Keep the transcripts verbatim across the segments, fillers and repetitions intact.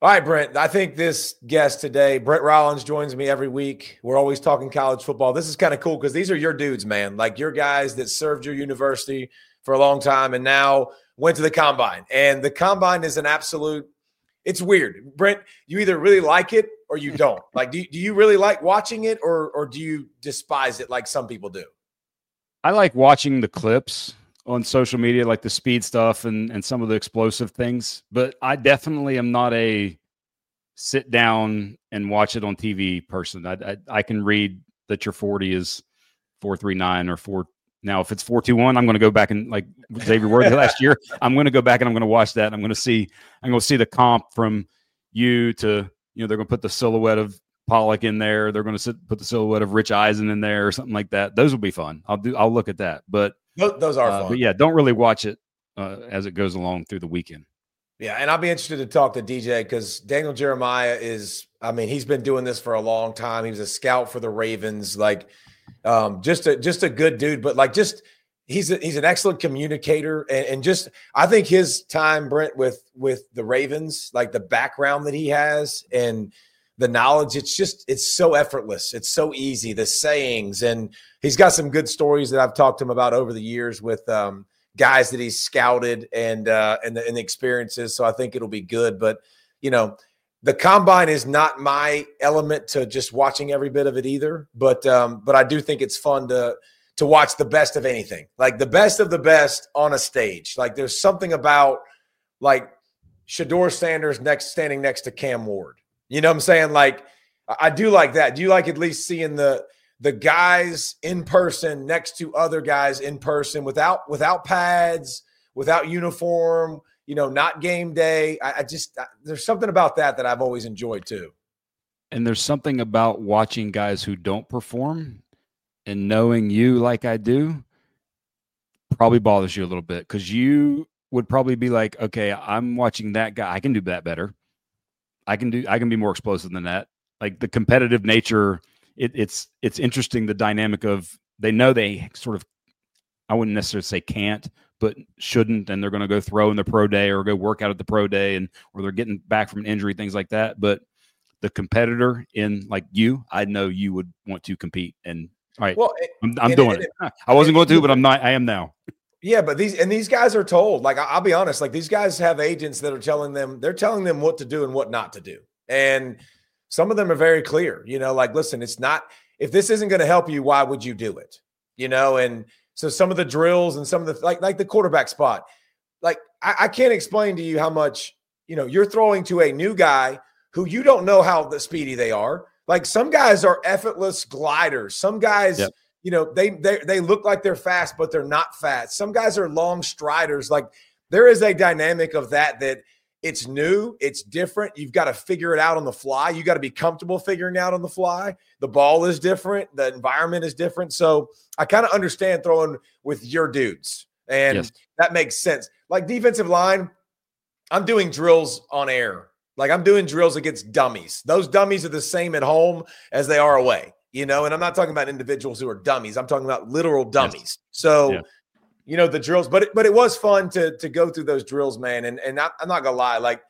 All right, Brent, I think this guest today, Brent Rollins, joins me every week. We're always talking college football. This is kind of cool because these are your dudes, man. Like your guys that served your university for a long time and now went to the Combine. And the Combine is an absolute – it's weird. Brent, you either really like it or you don't. Like, do, do you really like watching it or or do you despise it like some people do? I like watching the clips on social media, like the speed stuff and, and some of the explosive things. But I definitely am not a sit down and watch it on T V person. I, I, I can read that your forty is four three nine or four. Now, if it's four two one, I'm going to go back and like Xavier Worthy last year, I'm going to go back and I'm going to watch that. I'm going to see, I'm going to see the comp from you to, you know, they're going to put the silhouette of Pollock in there. They're going to sit, put the silhouette of Rich Eisen in there or something like that. Those will be fun. I'll do, I'll look at that, but those are uh, fun. But yeah, don't really watch it uh, as it goes along through the weekend. Yeah, and I'll be interested to talk to D J because Daniel Jeremiah is, I mean, he's been doing this for a long time. He was a scout for the Ravens, like um, just a just a good dude, but like just he's a, he's an excellent communicator, and, and just I think his time, Brent, with with the Ravens, like the background that he has and the knowledge, it's just it's so effortless, it's so easy. The sayings, and he's got some good stories that I've talked to him about over the years with um, guys that he's scouted and uh, and the, and the experiences. So I think it'll be good. But you know, the Combine is not my element to just watching every bit of it either. But um, but I do think it's fun to to watch the best of anything, like the best of the best on a stage. Like there's something about like Shedeur Sanders next standing next to Cam Ward. You know what I'm saying? Like I do like that. Do you like at least seeing the the guys in person next to other guys in person without without pads, without uniform, you know, not game day? I, I just I, there's something about that that I've always enjoyed too. And there's something about watching guys who don't perform and knowing you like I do probably bothers you a little bit because you would probably be like, okay, I'm watching that guy. I can do that better. I can do, I can be more explosive than that. Like the competitive nature, it, it's, it's interesting. The dynamic of, they know they sort of, I wouldn't necessarily say can't, but shouldn't. And they're going to go throw in the pro day or go work out at the pro day and, or they're getting back from an injury, things like that. But the competitor in like you, I know you would want to compete. And all right, well, I'm, I'm doing it. it. I wasn't going to, but I'm not, I am now. Yeah, but these and these guys are told, like I'll be honest, like these guys have agents that are telling them, they're telling them what to do and what not to do. And some of them are very clear, you know, like, listen, it's not, if this isn't going to help you, why would you do it? You know, and so some of the drills and some of the, like, like the quarterback spot, like I, I can't explain to you how much, you know, you're throwing to a new guy who you don't know how the speedy they are. Like some guys are effortless gliders. Some guys, yep. You know, they, they they look like they're fast, but they're not fast. Some guys are long striders. Like there is a dynamic of that that it's new, it's different. You've got to figure it out on the fly. You got to be comfortable figuring out on the fly. The ball is different. The environment is different. So I kind of understand throwing with your dudes, and yes. That makes sense. Like defensive line, I'm doing drills on air. Like I'm doing drills against dummies. Those dummies are the same at home as they are away. You know, and I'm not talking about individuals who are dummies. I'm talking about literal dummies. Yes. So, yeah. You know, the drills, but it, but it was fun to to go through those drills, man. And and I, I'm not gonna lie, like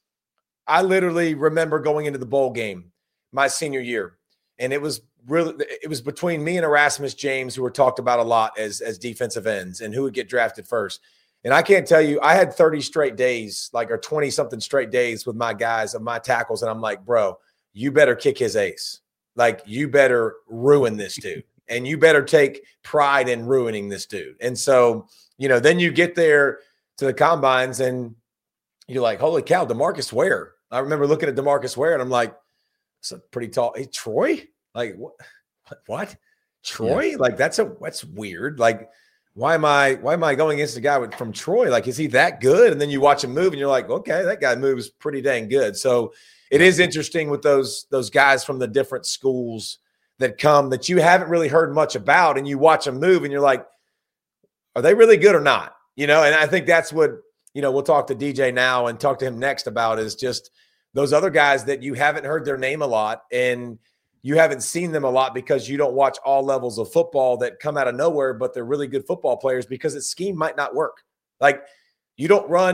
I literally remember going into the bowl game my senior year, and it was really it was between me and Erasmus James, who were talked about a lot as as defensive ends and who would get drafted first. And I can't tell you, I had thirty straight days, like or twenty something straight days with my guys of my tackles, and I'm like, bro, you better kick his ace. Like, you better ruin this dude, and you better take pride in ruining this dude. And so, you know, then you get there to the combines, and you're like, holy cow, DeMarcus Ware. I remember looking at DeMarcus Ware, and I'm like, it's a pretty tall. Hey, Troy? Like, what? What? Troy? Yeah. Like, that's a that's weird. Like, why am I why am I going against a guy with, from Troy? Like, is he that good? And then you watch him move, and you're like, okay, that guy moves pretty dang good. So it is interesting with those those guys from the different schools that come that you haven't really heard much about, and you watch them move, and you're like, are they really good or not? You know, and I think that's what, you know, we'll talk to D J now and talk to him next about is just those other guys that you haven't heard their name a lot, and you haven't seen them a lot because you don't watch all levels of football that come out of nowhere, but they're really good football players because its scheme might not work. Like, you don't run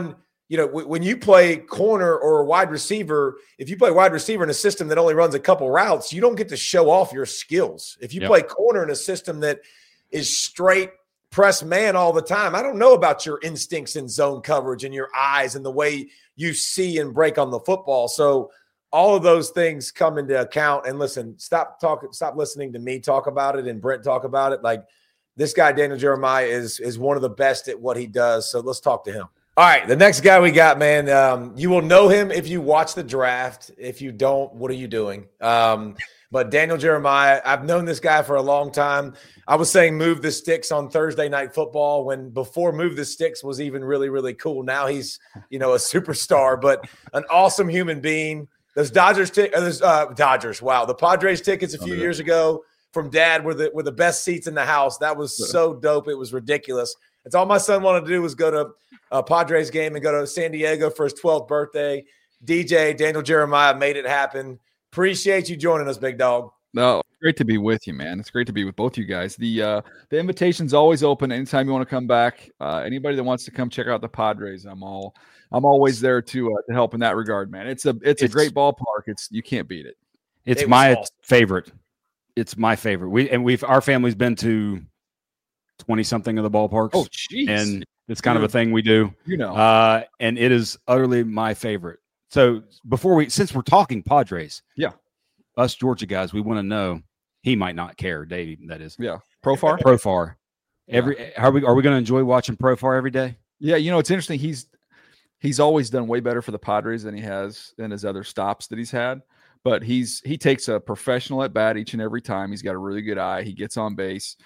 you know, w- when you play corner or wide receiver, if you play wide receiver in a system that only runs a couple routes, you don't get to show off your skills. If you yep. play corner in a system that is straight press man all the time, I don't know about your instincts in zone coverage and your eyes and the way you see and break on the football. So all of those things come into account. And listen, stop talking, stop listening to me talk about it and Brent talk about it. Like, this guy, Daniel Jeremiah, is is one of the best at what he does. So let's talk to him. All right, the next guy we got, man, um, you will know him if you watch the draft. If you don't, what are you doing? Um, but Daniel Jeremiah, I've known this guy for a long time. I was saying move the sticks on Thursday Night Football when before move the sticks was even really, really cool. Now he's, you know, a superstar, but an awesome human being. Those Dodgers, t- uh, those, uh, Dodgers, wow. The Padres tickets a few oh, yeah. years ago from Dad were the, were the best seats in the house. That was so dope. It was ridiculous. That's all my son wanted to do was go to a Padres game and go to San Diego for his twelfth birthday. D J, Daniel Jeremiah made it happen. Appreciate you joining us, big dog. No, great to be with you, man. It's great to be with both you guys. The uh, the invitation's always open anytime you want to come back. Uh, anybody that wants to come check out the Padres, I'm all I'm always there to uh, to help in that regard, man. It's a it's, it's a great ballpark. It's you can't beat it. It's it my awesome. favorite. It's my favorite. We and we've our family's been to twenty something of the ballparks. Oh, jeez. And it's kind Dude, of a thing we do. You know. Uh, and it is utterly my favorite. So before we, since we're talking Padres, yeah, us Georgia guys, we want to know. He might not care, Dave. That is, yeah. Profar, Profar. Every yeah. are we are we going to enjoy watching Profar every day? Yeah, you know it's interesting. He's he's always done way better for the Padres than he has in his other stops that he's had. But he's he takes a professional at bat each and every time. He's got a really good eye. He gets on base.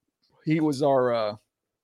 He was our uh,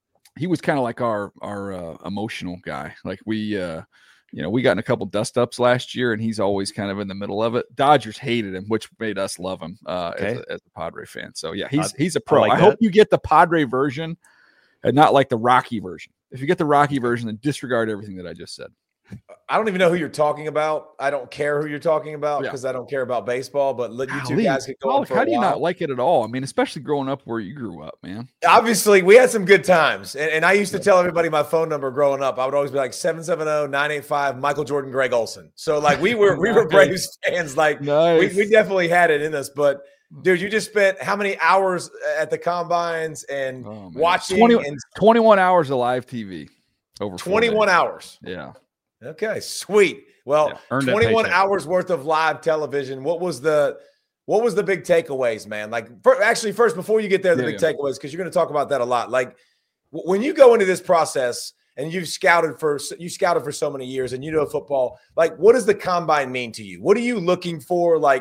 he was kind of like our our uh, emotional guy. Like we uh, you know we got in a couple dust ups last year, and he's always kind of in the middle of it. Dodgers hated him, which made us love him uh, okay. as, a, as a Padre fan. So yeah, he's he's a pro. I, like I hope you get the Padre version and not like the Rocky version. If you get the Rocky version, then disregard everything that I just said. I don't even know who you're talking about. I don't care who you're talking about because yeah. I don't care about baseball. But you two Golly, guys could go on for How a do you while. not like it at all? I mean, especially growing up where you grew up, man. Obviously, we had some good times. And, and I used to tell everybody my phone number growing up. I would always be like seven seven zero, nine eight five, Michael Jordan, Greg Olson. So, like, we were we were Braves fans. Like, nice. we, we definitely had it in us. But, dude, you just spent how many hours at the combines and oh, watching? twenty, and twenty-one hours of live T V. Over twenty-one hours. Yeah. Okay, sweet. Well, yeah, twenty-one hours worth of live television. What was the what was the big takeaways, man? Like, for, actually, first before you get there, the yeah, big yeah. takeaways, because you're going to talk about that a lot. Like, w- when you go into this process and you've scouted for you scouted for so many years and you know football, like, what does the combine mean to you? What are you looking for? Like,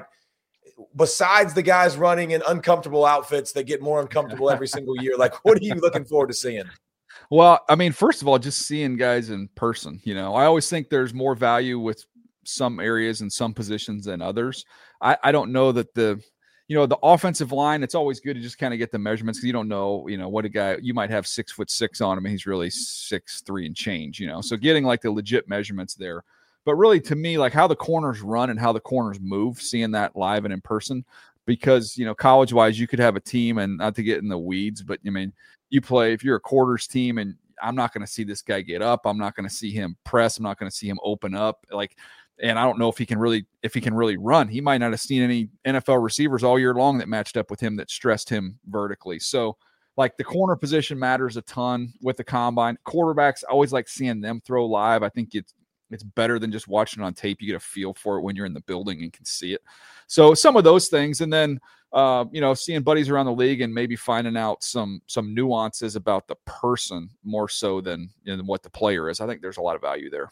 besides the guys running in uncomfortable outfits that get more uncomfortable every single year, like, what are you looking forward to seeing? Well, I mean, first of all, just seeing guys in person, you know, I always think there's more value with some areas and some positions than others. I, I don't know that the, you know, the offensive line, it's always good to just kind of get the measurements because you don't know, you know, what a guy, you might have six foot six on him and he's really six, three and change, you know, so getting like the legit measurements there. But really to me, like how the corners run and how the corners move, seeing that live and in person, because, you know, college wise, you could have a team and not to get in the weeds, but I mean, you play, if you're a quarters team and I'm not going to see this guy get up, I'm not going to see him press. I'm not going to see him open up. Like, and I don't know if he can really, if he can really run. He might not have seen any N F L receivers all year long that matched up with him that stressed him vertically. So like the corner position matters a ton with the combine. Quarterbacks, I always like seeing them throw live. I think it's, it's better than just watching it on tape. You get a feel for it when you're in the building and can see it. So some of those things. And then, uh, you know, seeing buddies around the league and maybe finding out some, some nuances about the person more so than, you know, than what the player is. I think there's a lot of value there.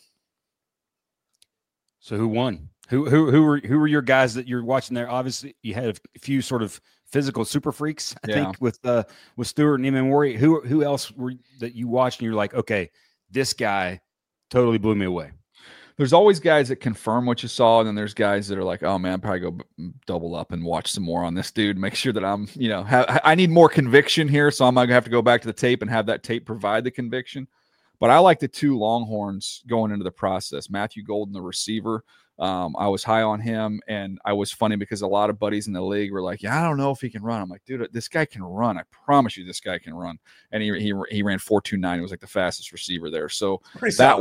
So who won? Who, who, who were, who were your guys that you're watching there? Obviously you had a few sort of physical super freaks, I yeah. think with, uh, with Stewart and Emmanwori. Who, who else were that you watched and you're like, okay, this guy totally blew me away. There's always guys that confirm what you saw, and then there's guys that are like, "Oh man, I'll probably go b- double up and watch some more on this dude. Make sure that I'm, you know, ha- I need more conviction here, so I'm gonna have to go back to the tape and have that tape provide the conviction." But I like the two Longhorns going into the process. Matthew Golden, the receiver, um, I was high on him, and I was funny because a lot of buddies in the league were like, "Yeah, I don't know if he can run." I'm like, "Dude, this guy can run. I promise you, this guy can run." And he he he ran four two nine. It was like the fastest receiver there. So Pretty that solid. one.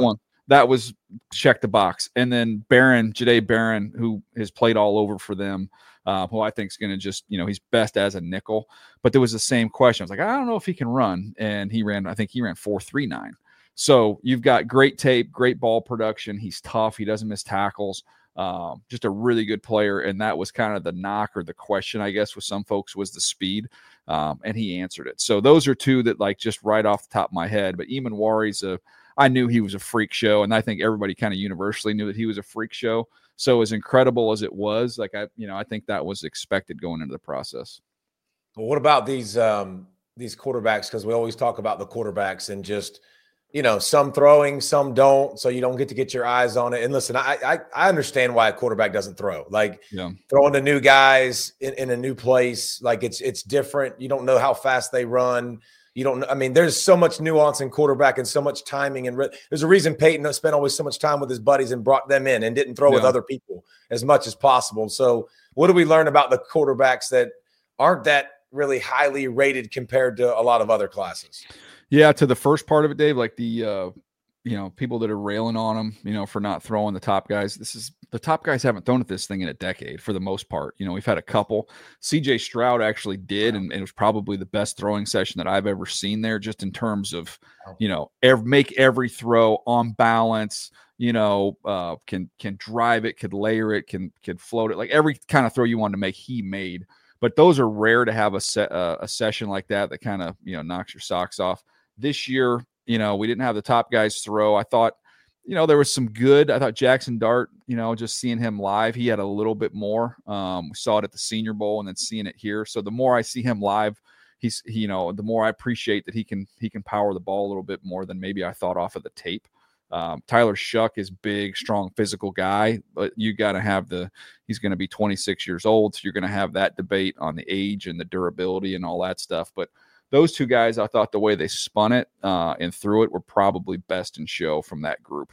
that was check the box. And then Barron, Jahdae Barron, who has played all over for them, uh, who I think is going to just, you know, he's best as a nickel. But there was the same question. I was like, I don't know if he can run. And he ran, I think he ran four three nine. So you've got great tape, great ball production. He's tough. He doesn't miss tackles. Um, just a really good player. And that was kind of the knock or the question, I guess, with some folks was the speed. Um, and he answered it. So those are two that, like, just right off the top of my head. But Emmanwori's a, I knew he was a freak show, and I think everybody kind of universally knew that he was a freak show. So as incredible as it was, like I, you know, I think that was expected going into the process. Well, what about these um, these quarterbacks? Because we always talk about the quarterbacks and just, you know, some throwing, some don't, so you don't get to get your eyes on it. And listen, I I, I understand why a quarterback doesn't throw. Like yeah. throwing to new guys in, in a new place, like it's it's different. You don't know how fast they run. You don't. I mean, there's so much nuance in quarterback and so much timing. And re- there's a reason Peyton spent always so much time with his buddies and brought them in and didn't throw yeah. with other people as much as possible. So, what do we learn about the quarterbacks that aren't that really highly rated compared to a lot of other classes? Yeah, to the first part of it, Dave, like the uh, you know, people that are railing on him, you know, for not throwing the top guys. This is the top guys haven't thrown at this thing in a decade for the most part. You know, we've had a couple. C J Stroud actually did, and, and it was probably the best throwing session that I've ever seen there, just in terms of, you know, ev- make every throw on balance. You know, uh, can can drive it, could layer it, can can float it. Like every kind of throw you wanted to make, he made. But those are rare to have a set uh, a session like that that kind of, you know, knocks your socks off. This year, you know, we didn't have the top guys throw. I thought, you know, there was some good. I thought Jackson Dart, you know, just seeing him live, he had a little bit more. Um, we saw it at the Senior Bowl and then seeing it here. So the more I see him live, he's, he, you know, the more I appreciate that he can he can power the ball a little bit more than maybe I thought off of the tape. Um, Tyler Shuck is big, strong, physical guy, but you got to have the, he's going to be twenty-six years old. So you're going to have that debate on the age and the durability and all that stuff. But those two guys, I thought the way they spun it uh, and threw it were probably best in show from that group.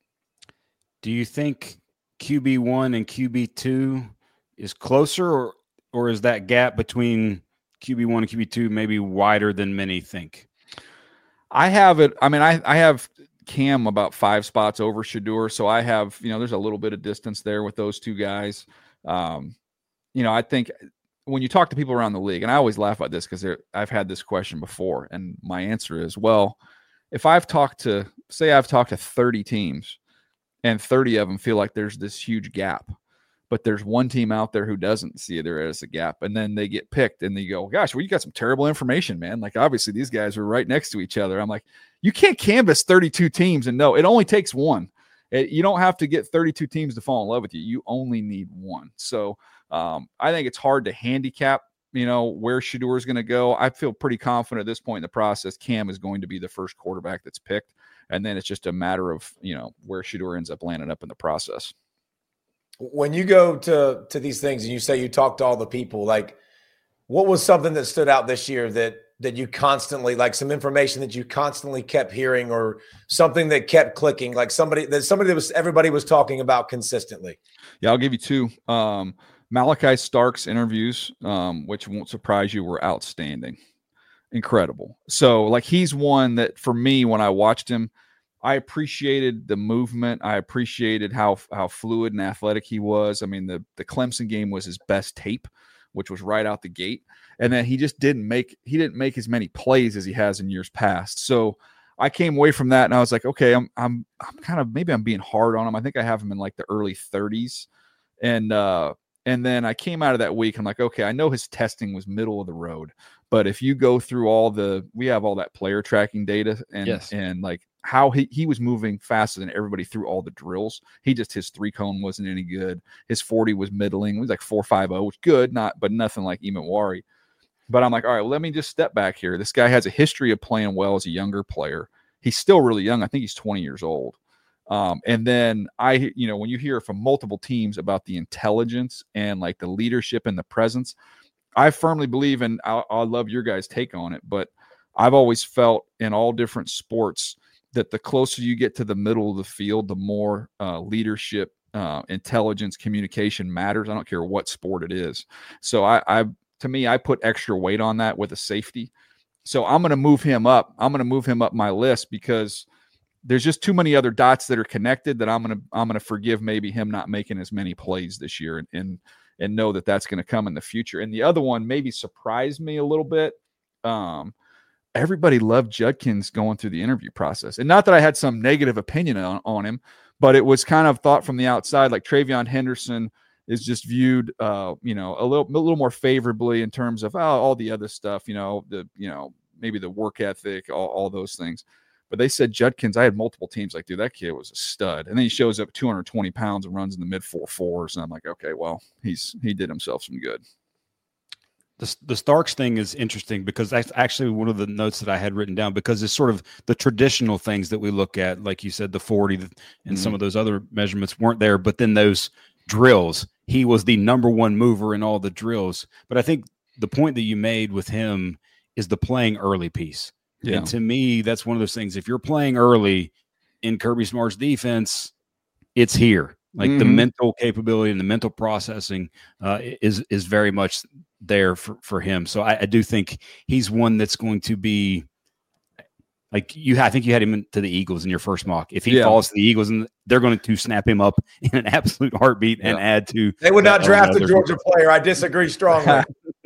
Do you think Q B one and Q B two is closer, or or is that gap between Q B one and Q B two maybe wider than many think? I have it. I mean, I, I have Cam about five spots over Shedeur. So I have, you know, there's a little bit of distance there with those two guys. Um, you know, I think when you talk to people around the league, and I always laugh at this because I've had this question before, and my answer is, well, if I've talked to, say I've talked to thirty teams and thirty of them feel like there's this huge gap, but there's one team out there who doesn't see there as a gap, and then they get picked and they go, gosh, well, you got some terrible information, man. Like, obviously these guys are right next to each other. I'm like, you can't canvass thirty-two teams and no, it only takes one. It, you don't have to get thirty-two teams to fall in love with you. You only need one. So um, I think it's hard to handicap, you know, where Shedeur is going to go. I feel pretty confident at this point in the process, Cam is going to be the first quarterback that's picked. And then it's just a matter of, you know, where Shedeur ends up landing up in the process. When you go to, to these things and you say you talk to all the people, like, what was something that stood out this year that, that you constantly, like some information that you constantly kept hearing, or something that kept clicking, like somebody that somebody that was, everybody was talking about consistently? Yeah, I'll give you two. Um, Malachi Stark's interviews, um, which won't surprise you, were outstanding. Incredible. So like, he's one that for me, when I watched him, I appreciated the movement. I appreciated how, how fluid and athletic he was. I mean, the, the Clemson game was his best tape, which was right out the gate. And then he just didn't make, he didn't make as many plays as he has in years past. So I came away from that and I was like, okay, I'm, I'm, I'm kind of, maybe I'm being hard on him. I think I have him in like the early thirties. And, uh, and then I came out of that week. I'm like, okay, I know his testing was middle of the road, but if you go through all the, we have all that player tracking data and, yes. and like how he, he was moving faster than everybody through all the drills. He just, his three cone wasn't any good. His forty was middling. It was like four five oh, which good, not, but nothing like Emmanwori. But I'm like, all right, well, let me just step back here. This guy has a history of playing well as a younger player. He's still really young. I think he's twenty years old. Um, and then I, you know, when you hear from multiple teams about the intelligence and like the leadership and the presence, I firmly believe, and I, I love your guys' take on it, but I've always felt in all different sports that the closer you get to the middle of the field, the more uh, leadership, uh, intelligence, communication matters. I don't care what sport it is. So I, I, to me, I put extra weight on that with a safety. So I'm going to move him up. I'm going to move him up my list because there's just too many other dots that are connected that I'm gonna I'm gonna forgive maybe him not making as many plays this year, and and, and know that that's going to come in the future. And the other one maybe surprised me a little bit. Um, everybody loved Judkins going through the interview process, and not that I had some negative opinion on, on him, but it was kind of thought from the outside, like TreVeyon Henderson is just viewed, uh, you know, a little, a little more favorably in terms of oh, all the other stuff, you know, the, you know, maybe the work ethic, all, all those things. But they said Judkins, I had multiple teams like, dude, that kid was a stud. And then he shows up two hundred twenty pounds and runs in the mid four fours. And I'm like, okay, well, he's, he did himself some good. The, the Starks thing is interesting because that's actually one of the notes that I had written down, because it's sort of the traditional things that we look at, like you said, the forty and mm-hmm. some of those other measurements weren't there. But then those drills, he was the number one mover in all the drills. But I think the point that you made with him is the playing early piece. Yeah. And to me, that's one of those things. If you're playing early in Kirby Smart's defense, it's here. Like mm-hmm. the mental capability and the mental processing uh, is is very much there for, for him. So I, I do think he's one that's going to be like you. I think you had him to the Eagles in your first mock. If he yeah. falls to the Eagles, and they're going to snap him up in an absolute heartbeat yeah. and add to. They would not draft a Georgia player. I disagree strongly.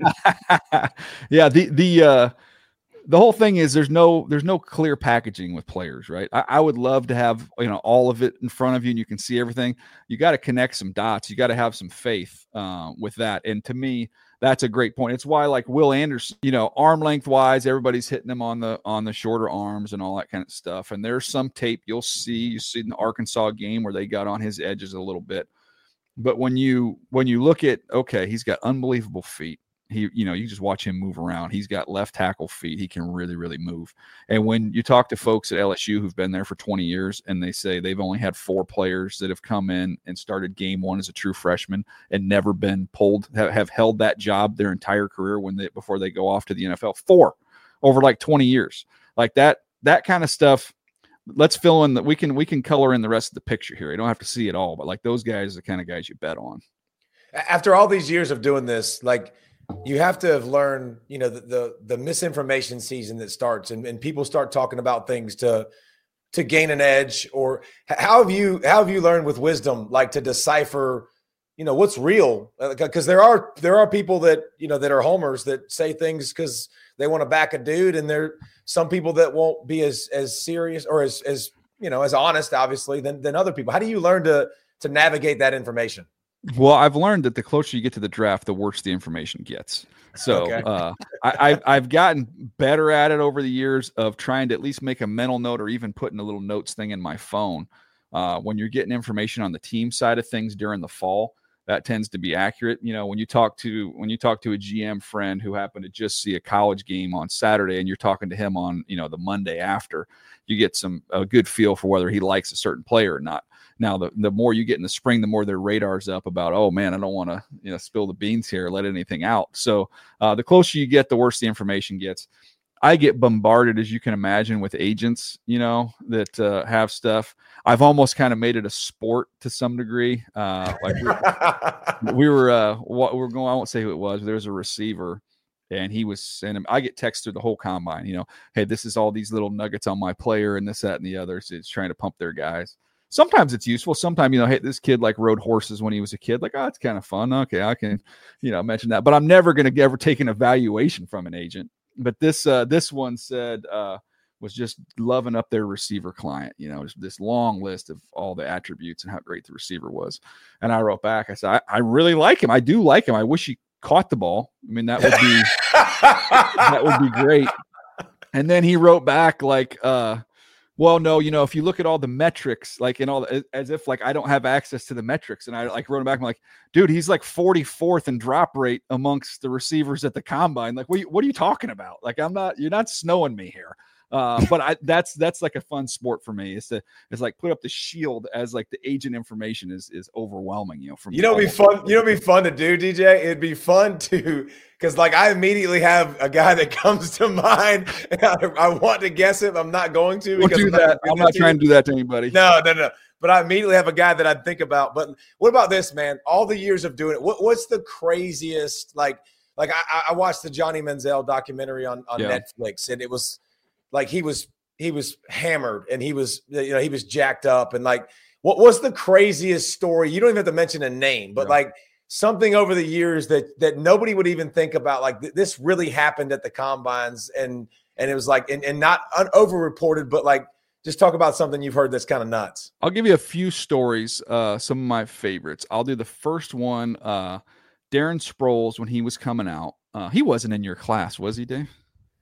yeah, the the. Uh, The whole thing is there's no there's no clear packaging with players, right? I, I would love to have, you know, all of it in front of you and you can see everything. You got to connect some dots. You got to have some faith uh, with that. And to me, that's a great point. It's why, like Will Anderson, you know, arm length wise, everybody's hitting them on the on the shorter arms and all that kind of stuff. And there's some tape you'll see you see in the Arkansas game where they got on his edges a little bit. But when you when you look at, okay, he's got unbelievable feet. He, you know, you just watch him move around. He's got left tackle feet. He can really, really move. And when you talk to folks at L S U who've been there for twenty years and they say they've only had four players that have come in and started game one as a true freshman and never been pulled, have, have held that job their entire career when they, before they go off to the N F L, four over like twenty years, like that, that kind of stuff. Let's fill in that. We can, we can color in the rest of the picture here. You don't have to see it all, but like those guys are the kind of guys you bet on. After all these years of doing this, like, you have to have learned, you know, the the, the misinformation season that starts and, and people start talking about things to to gain an edge. Or how have you how have you learned with wisdom, like to decipher, you know, what's real? Because there are there are people that, you know, that are homers that say things because they want to back a dude, and there are some people that won't be as as serious or as as you know as honest, obviously, than than other people. How do you learn to to navigate that information? Well, I've learned that the closer you get to the draft, the worse the information gets. So okay. uh, I, I've, I've gotten better at it over the years of trying to at least make a mental note or even putting a little notes thing in my phone. Uh, when you're getting information on the team side of things during the fall, that tends to be accurate. You know, when you talk to when you talk to a G M friend who happened to just see a college game on Saturday and you're talking to him on, you know, the Monday after, you get some a good feel for whether he likes a certain player or not. Now, the, the more you get in the spring, the more their radar's up about, oh, man, I don't want to you know spill the beans here, let anything out. So uh, the closer you get, the worse the information gets. I get bombarded, as you can imagine, with agents, you know, that uh, have stuff. I've almost kind of made it a sport to some degree. Uh, like we, we were, uh, what we were going, I won't say who it was, but there was a receiver. And he was sending, I get texts through the whole combine, you know, hey, this is all these little nuggets on my player and this, that, and the other. So it's trying to pump their guys. Sometimes it's useful. Sometimes, you know, hey, this kid like rode horses when he was a kid. Like, oh, it's kind of fun. Okay, I can, you know, mention that. But I'm never going to ever take an evaluation from an agent. But this uh, this one said uh, was just loving up their receiver client. You know, just this long list of all the attributes and how great the receiver was. And I wrote back. I said, I, I really like him. I do like him. I wish he caught the ball. I mean, that would be that would be great. And then he wrote back like, uh, well, no, you know, if you look at all the metrics, like in all the, as if like I don't have access to the metrics. And I like wrote him back. I'm like, dude, he's like forty-fourth in drop rate amongst the receivers at the combine. Like, what, what are you talking about? Like, I'm not, you're not snowing me here. Uh, but I, that's, that's like a fun sport for me. It's to, it's like put up the shield as like the agent information is, is overwhelming, you know, from, you know, it'd be fun, you know, it'd be fun to do, D J. It'd be fun to, cause like I immediately have a guy that comes to mind and I, I want to guess it. I'm not going to, because do I'm that. Not, I'm not trying to do that to anybody. No, no, no. But I immediately have a guy that I think about. But what about this, man? All the years of doing it, what, what's the craziest, like, like I, I watched the Johnny Manziel documentary on, on yeah. Netflix, and it was, like he was he was hammered and he was, you know, he was jacked up. And like, what was the craziest story? You don't even have to mention a name, but yeah. like something over the years that that nobody would even think about. Like th- this really happened at the combines, and and it was like, and, and not un- over-reported, but like, just talk about something you've heard that's kind of nuts. I'll give you a few stories, uh, some of my favorites. I'll do the first one. Uh, Darren Sproles, when he was coming out, uh, he wasn't in your class, was he, Dave?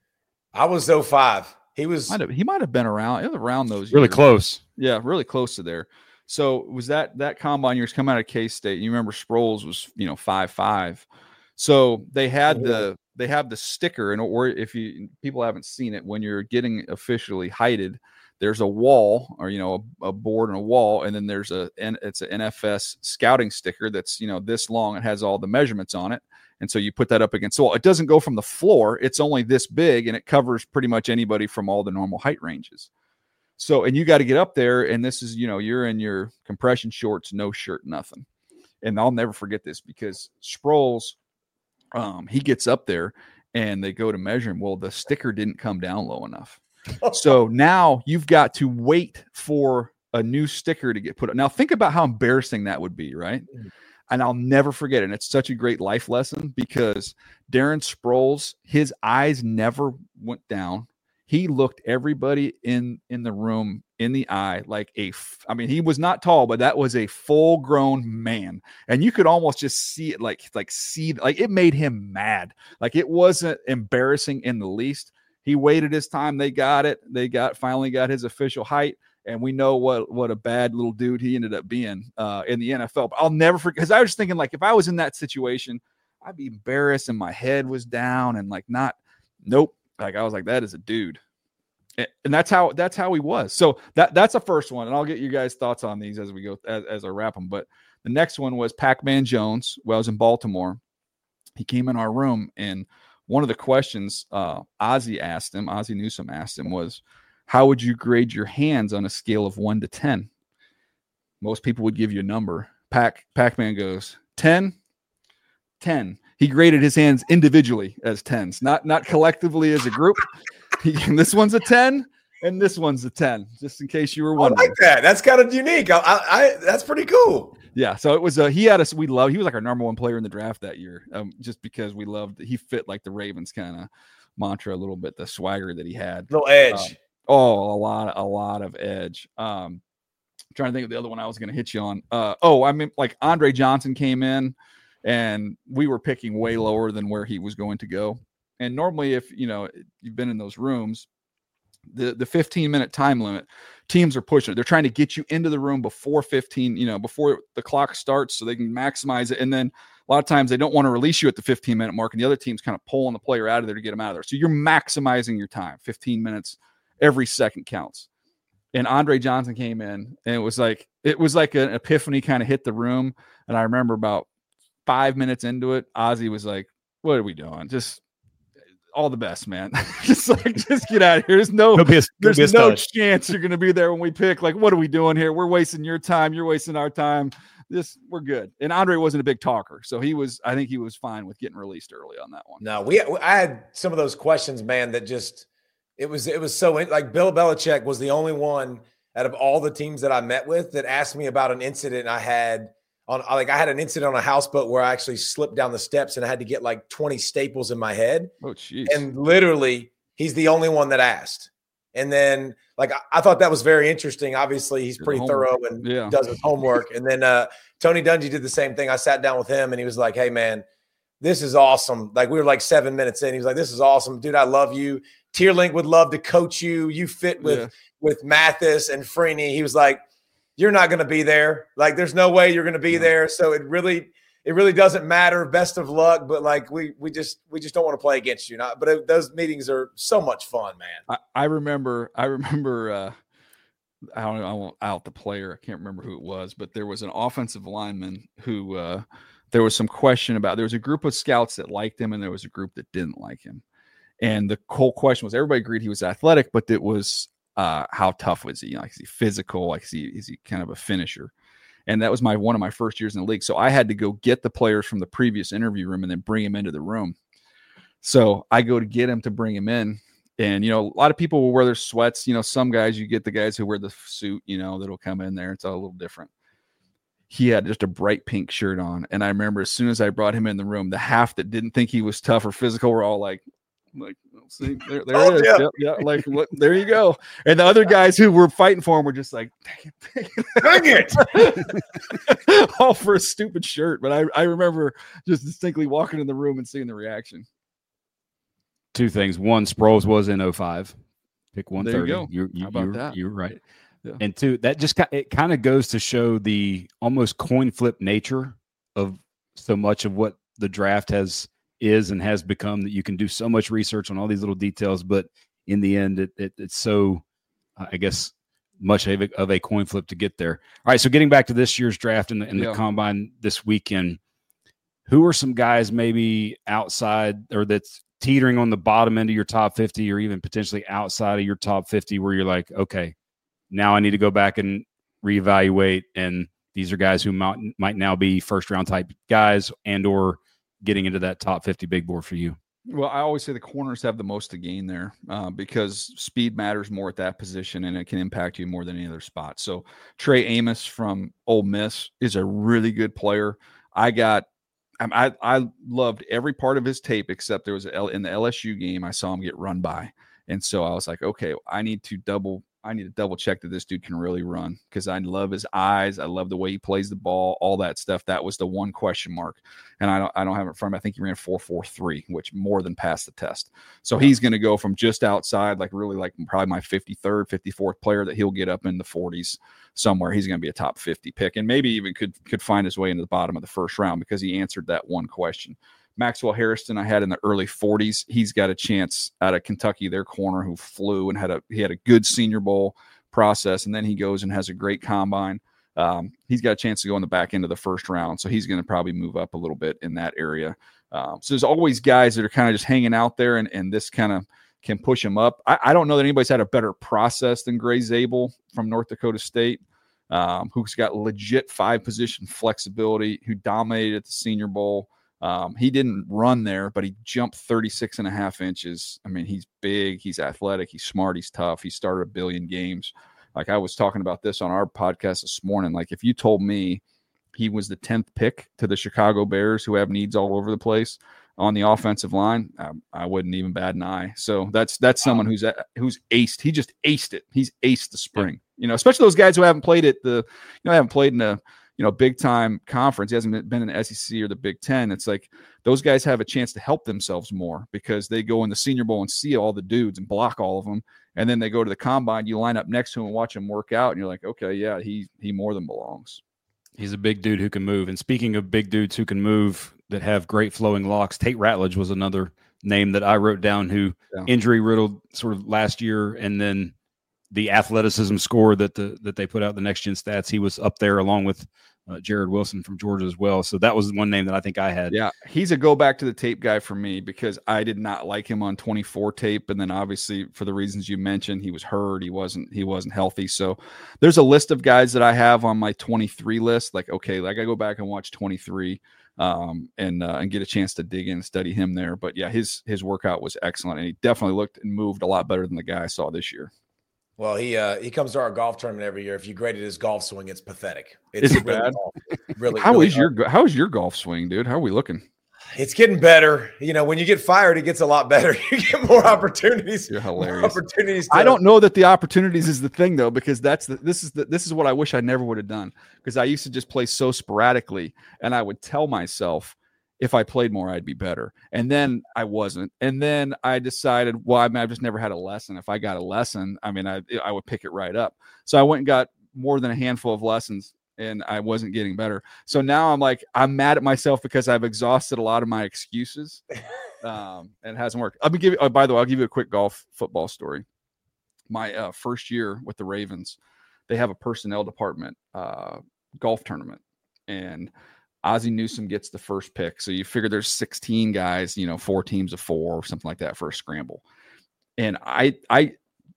I was oh five. He was. Might have, he might have been around. It was around those really years. close. Yeah, really close to there. So was that that combine years coming out of K-State? You remember Sproles was, you know, five five. So they had yeah. the they have the sticker, and or if you people haven't seen it, when you're getting officially heighted, there's a wall, or you know, a, a board and a wall, and then there's a it's an N F S scouting sticker that's, you know, this long. It has all the measurements on it, and so you put that up against the wall. It doesn't go from the floor; it's only this big, and it covers pretty much anybody from all the normal height ranges. So, and you got to get up there, and this is, you know, you're in your compression shorts, no shirt, nothing. And I'll never forget this because Sproles, um, he gets up there, and they go to measure him. Well, the sticker didn't come down low enough. So now you've got to wait for a new sticker to get put up. Now think about how embarrassing that would be, right? Mm-hmm. And I'll never forget it. And it's such a great life lesson because Darren Sproles, his eyes never went down. He looked everybody in, in the room in the eye like a, I mean, he was not tall, but that was a full grown man. And you could almost just see it, like, like see, like it made him mad. Like it wasn't embarrassing in the least. He waited his time. They got it. They got, finally got his official height. And we know what, what a bad little dude he ended up being uh, in the N F L. But I'll never forget, because I was thinking, like, if I was in that situation, I'd be embarrassed and my head was down and like not, nope. Like I was like, that is a dude. And that's how, that's how he was. So that that's the first one. And I'll get you guys' thoughts on these as we go, as, as I wrap them. But the next one was Pac-Man Jones. Well, I was in Baltimore. He came in our room, and one of the questions uh, Ozzie asked him, Ozzie Newsome asked him was, how would you grade your hands on a scale of one to ten? Most people would give you a number. Pac, Pac-Man goes, ten, ten. He graded his hands individually as tens, not, not collectively as a group. He, this one's a ten, and this one's a ten, just in case you were wondering. I like that. That's kind of unique. I, I, I that's pretty cool. Yeah. So it was a, he had us, we love, he was like our number one player in the draft that year. Um, just because we loved, he fit like the Ravens kind of mantra a little bit, the swagger that he had. Little edge. Um, oh, a lot, a lot of edge. Um, I'm trying to think of the other one I was going to hit you on. Uh, oh, I mean, like Andre Johnson came in, and we were picking way lower than where he was going to go. And normally, if you know you've been in those rooms, the the fifteen minute time limit, teams are pushing it. They're trying to get you into the room before fifteen, you know, before the clock starts, so they can maximize it. And then a lot of times they don't want to release you at the fifteen minute mark, and the other team's kind of pulling the player out of there to get them out of there. So you're maximizing your time. fifteen minutes, every second counts. And Andre Johnson came in, and it was like it was like an epiphany kind of hit the room. And I remember about five minutes into it, Ozzie was like, "What are we doing? Just all the best, man. just like, just get out of here. There's no, a, there's no chance you're going to be there when we pick. Like, what are we doing here? We're wasting your time. You're wasting our time. This, we're good." And Andre wasn't a big talker, so he was. I think he was fine with getting released early on that one. No, we. I had some of those questions, man. That just it was. It was so like Bill Belichick was the only one out of all the teams that I met with that asked me about an incident I had. On like I had an incident on a houseboat where I actually slipped down the steps and I had to get like twenty staples in my head. Oh, jeez. And literally, he's the only one that asked. And then, like, I, I thought that was very interesting. Obviously, he's pretty thorough and yeah. does his homework. And then uh, Tony Dungy did the same thing. I sat down with him and he was like, "Hey, man, this is awesome." Like, we were like seven minutes in. He was like, "This is awesome, dude. I love you. Tierlink would love to coach you. You fit with yeah. with Mathis and Freeney." He was like, "You're not going to be there. Like, there's no way you're going to be there. So it really, it really doesn't matter. Best of luck. But like, we, we just, we just don't want to play against you." Not, but it, those meetings are so much fun, man. I, I remember, I remember, uh, I don't know, I won't out the player. I can't remember who it was, but there was an offensive lineman who, uh, there was some question about, there was a group of scouts that liked him and there was a group that didn't like him. And the whole question was, everybody agreed he was athletic, but it was, Uh, how tough was he? Like, is he physical? Like, is he, is he kind of a finisher? And that was my one of my first years in the league. So I had to go get the players from the previous interview room and then bring him into the room. So I go to get him to bring him in, And, you know, a lot of people will wear their sweats. You know, some guys, you get the guys who wear the suit, you know, that'll come in there. It's all a little different. He had just a bright pink shirt on. And I remember as soon as I brought him in the room, the half that didn't think he was tough or physical were all like, like, see, there, there Oh, it is. yeah. Yep, yeah, like, what, there you go. And the other guys who were fighting for him were just like, dang it, dang it. All for a stupid shirt. But I, I remember just distinctly walking in the room and seeing the reaction. Two things. One, Sproles was in oh five. Pick one thirty. There you go. You're, you, How about you're, that? You're right. Yeah. And two, that just it kind of goes to show the almost coin flip nature of so much of what the draft has is and has become, that you can do so much research on all these little details, but in the end, it, it it's so, uh, I guess, much of a, of a coin flip to get there. All right, so getting back to this year's draft and the, and Yeah. the combine this weekend, who are some guys maybe outside or that's teetering on the bottom end of your top fifty or even potentially outside of your top fifty where you're like, okay, now I need to go back and reevaluate, and these are guys who might, might now be first round type guys and or getting into that top fifty big board for you? Well, I always say the corners have the most to gain there uh, because speed matters more at that position, and it can impact you more than any other spot. So Trey Amos from Ole Miss is a really good player. I got, I, I loved every part of his tape except there was a L, in the L S U game I saw him get run by, and so I was like, okay, I need to double. I need to double check that this dude can really run, because I love his eyes. I love the way he plays the ball, all that stuff. That was the one question mark. And I don't, I don't have it in front of me. I think he ran four four three, which more than passed the test. So he's going to go from just outside, like really like probably my fifty-third, fifty-fourth player, that he'll get up in the forties somewhere. He's going to be a top fifty pick, and maybe even could, could find his way into the bottom of the first round because he answered that one question. Maxwell Harrison I had in the early forties. He's got a chance out of Kentucky, their corner, who flew and had a he had a good Senior Bowl process, and then he goes and has a great combine. Um, he's got a chance to go in the back end of the first round, so he's going to probably move up a little bit in that area. Um, so there's always guys that are kind of just hanging out there, and, and this kind of can push him up. I, I don't know that anybody's had a better process than Gray Zabel from North Dakota State, um, who's got legit five position flexibility, who dominated at the Senior Bowl. Um, he didn't run there, but he jumped thirty-six and a half inches. I mean, he's big, he's athletic, he's smart, he's tough. He started a billion games. Like I was talking about this on our podcast this morning. Like if you told me he was the tenth pick to the Chicago Bears, who have needs all over the place on the offensive line, I, I wouldn't even bat an eye. So that's, that's someone who's, who's aced. He just aced it. He's aced the spring, you know, especially those guys who haven't played at the, you know, haven't played in a, you know, big time conference. He hasn't been in the S E C or the Big Ten. It's like those guys have a chance to help themselves more because they go in the Senior Bowl and see all the dudes and block all of them. And then they go to the combine, you line up next to him and watch him work out. And you're like, okay, yeah, he, he more than belongs. He's a big dude who can move. And speaking of big dudes who can move that have great flowing locks, Tate Ratledge was another name that I wrote down who Yeah. injury riddled sort of last year. And then the athleticism score that the, that they put out the next gen stats, he was up there along with uh, Jared Wilson from Georgia as well. So that was one name that I think I had. Yeah, he's a go back to the tape guy for me because I did not like him on twenty-four tape, and then obviously for the reasons you mentioned, he was hurt, he wasn't he wasn't healthy. So there's a list of guys that I have on my twenty-three list. Like, okay, like I go back and watch twenty-three um, and uh, and get a chance to dig in and study him there. But yeah, his his workout was excellent, and he definitely looked and moved a lot better than the guy I saw this year. Well, he uh, he comes to our golf tournament every year. If you graded his golf swing, it's pathetic. It's Is it really bad? awful. Really, How really is your go- how is your golf swing, dude? How are we looking? It's getting better. You know, when you get fired, it gets a lot better. You get more opportunities. You're More hilarious. opportunities. To, I don't know that the opportunities is the thing though, because that's the, this is the, this is what I wish I never would have done, because I used to just play so sporadically, and I would tell myself if I played more, I'd be better. And then I wasn't. And then I decided, well, I mean, I've just never had a lesson. If I got a lesson, I mean, I I would pick it right up. So I went and got more than a handful of lessons, and I wasn't getting better. So now I'm like, I'm mad at myself because I've exhausted a lot of my excuses. Um, and it hasn't worked. I'll be giving, oh, by the way, I'll give you a quick golf football story. My uh, first year with the Ravens, they have a personnel department uh, golf tournament, and Ozzie Newsome gets the first pick. So you figure there's sixteen guys, you know, four teams of four or something like that for a scramble. And I, I,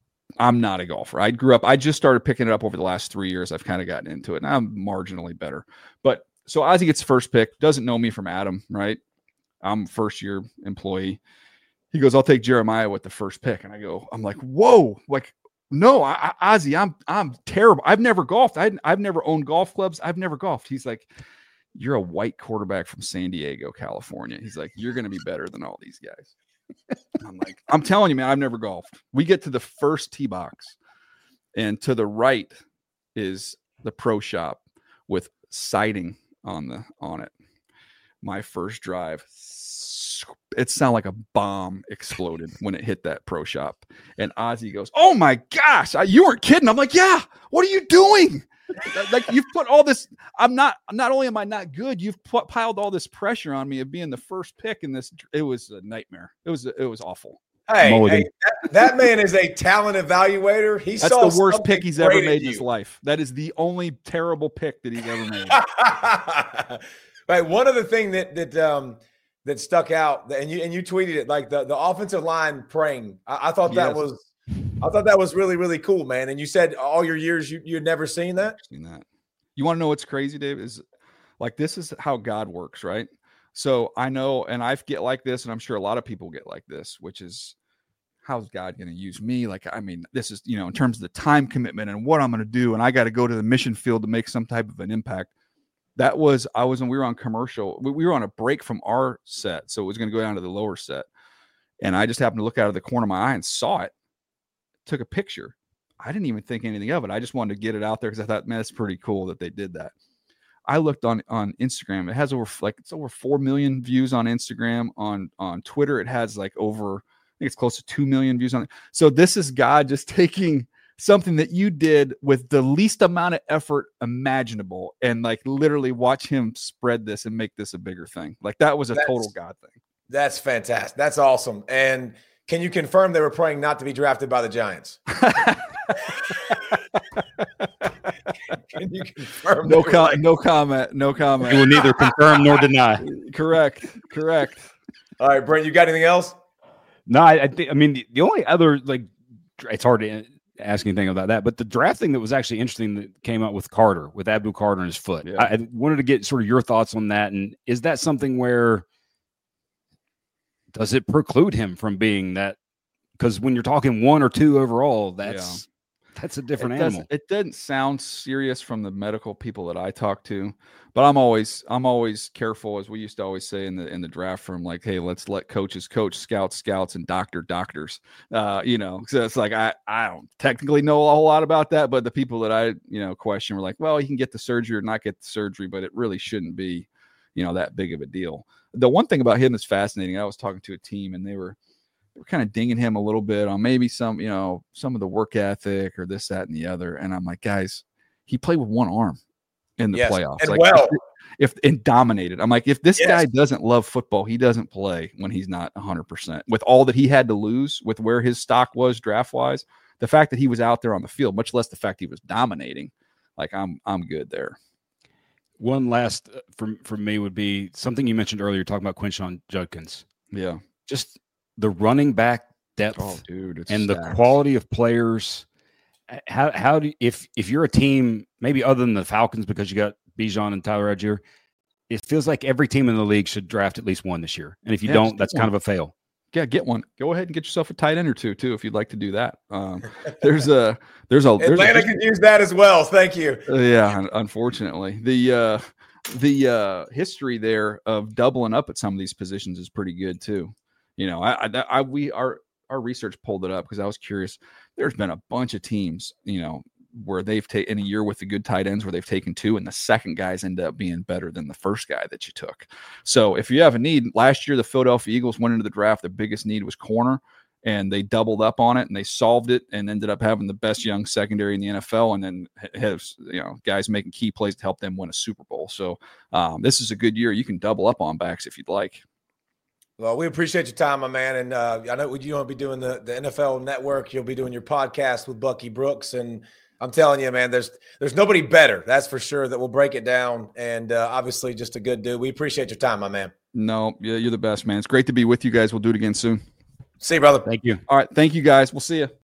I'm not a golfer. I grew up, I just started picking it up over the last three years. I've kind of gotten into it, and I'm marginally better. But so Ozzie gets first pick, doesn't know me from Adam, right? I'm a first year employee. he goes, I'll take Jeremiah with the first pick. And I go, I'm like, whoa, like, no, I, I, Ozzie, I'm, I'm terrible. I've never golfed. I, I've never owned golf clubs. I've never golfed. He's like, you're a white quarterback from San Diego, California. He's like, you're going to be better than all these guys. I'm like, I'm telling you, man, I've never golfed. We get to the first tee box, and to the right is the pro shop with siding on the on it. My first drive, it sounded like a bomb exploded when it hit that pro shop. And Ozzie goes, "Oh my gosh, I, you weren't kidding." I'm like, "Yeah, what are you doing?" Like, you've put all this. I'm not. Not only am I not good, you've put, piled all this pressure on me of being the first pick in this. It was a nightmare. It was. It was awful. Hey, hey that, that man is a talent evaluator. He That's saw the worst pick he's ever made in you. his life. That is the only terrible pick that he's ever made. Right. One other thing that that um that stuck out, and you and you tweeted it, like the, the offensive line praying. I, I thought that Yes. was. I thought that was really, really cool, man. And you said all your years you you'd never seen that. Seen that. You want to know what's crazy, Dave? Is like, this is how God works, right? So I know, and I get like this, and I'm sure a lot of people get like this, which is, how's God going to use me? Like, I mean, this is, you know, in terms of the time commitment and what I'm going to do, and I got to go to the mission field to make some type of an impact. That was, I was when we were on commercial, we, we were on a break from our set, so it was going to go down to the lower set, and I just happened to look out of the corner of my eye and saw it. Took a picture. I didn't even think anything of it. I just wanted to get it out there because I thought, man, it's pretty cool that they did that. I looked on on Instagram. It has over like it's over four million views on Instagram. On on Twitter, it has like over, I think it's close to two million views on it. So this is God just taking something that you did with the least amount of effort imaginable and like literally watch him spread this and make this a bigger thing. Like, that was a That's, total God thing. That's fantastic. That's awesome. And can you confirm they were praying not to be drafted by the Giants? Can you confirm? No, com- like- no comment. No comment. You will neither confirm nor deny. Correct. Correct. All right, Brent, you got anything else? No, I, I think. I mean, the, the only other, like, it's hard to ask anything about that, but the draft thing that was actually interesting that came out with Carter, with Abdul Carter and his foot. Yeah. I, I wanted to get sort of your thoughts on that, and is that something where does it preclude him from being that? Because when you're talking one or two overall, that's yeah. that's a different it animal. Doesn't, it doesn't sound serious from the medical people that I talk to, but I'm always I'm always careful, as we used to always say in the in the draft room, like, hey, let's let coaches coach, scouts scouts, and doctor doctors. Uh, you know, so it's like I I don't technically know a whole lot about that, but the people that I you know question were like, well, you can get the surgery or not get the surgery, but it really shouldn't be, you know, that big of a deal. The one thing about him that's fascinating, I was talking to a team and they were they were kind of dinging him a little bit on maybe some, you know, some of the work ethic or this, that, and the other. And I'm like, guys, he played with one arm in the yes. playoffs. And like, well, if, if and dominated. I'm like, if this yes. guy doesn't love football, he doesn't play when he's not one hundred percent. With all that he had to lose, with where his stock was draft wise, the fact that he was out there on the field, much less the fact he was dominating, like I'm I'm good there. One last uh, from from me would be something you mentioned earlier, talking about Quinshon Judkins. Yeah, just the running back depth, oh, dude, it's and stacked. the quality of players. How how do if if you're a team, maybe other than the Falcons, because you got Bijan and Tyler Algier, it feels like every team in the league should draft at least one this year. And if you yeah, don't, that's kind of a fail. Yeah, get one. Go ahead and get yourself a tight end or two too, if you'd like to do that. Um, there's a there's a there's Atlanta a, could use that as well. Thank you. Uh, yeah, unfortunately, the uh, the uh, history there of doubling up at some of these positions is pretty good too. You know, I, I, I we our our research pulled it up because I was curious. There's been a bunch of teams, you know, where they've taken a year with the good tight ends where they've taken two, and the second guys end up being better than the first guy that you took. So if you have a need, last year the Philadelphia Eagles went into the draft. The biggest need was corner, and they doubled up on it and they solved it and ended up having the best young secondary in the N F L, and then have, you know, guys making key plays to help them win a Super Bowl. So um, this is a good year. You can double up on backs if you'd like. Well, we appreciate your time, my man. And uh, I know you won't be doing the, the N F L Network. You'll be doing your podcast with Bucky Brooks. And I'm telling you, man, there's there's nobody better, that's for sure, that will break it down. And uh, obviously just a good dude. We appreciate your time, my man. No, yeah, you're the best, man. It's great to be with you guys. We'll do it again soon. See you, brother. Thank you. All right. Thank you, guys. We'll see you.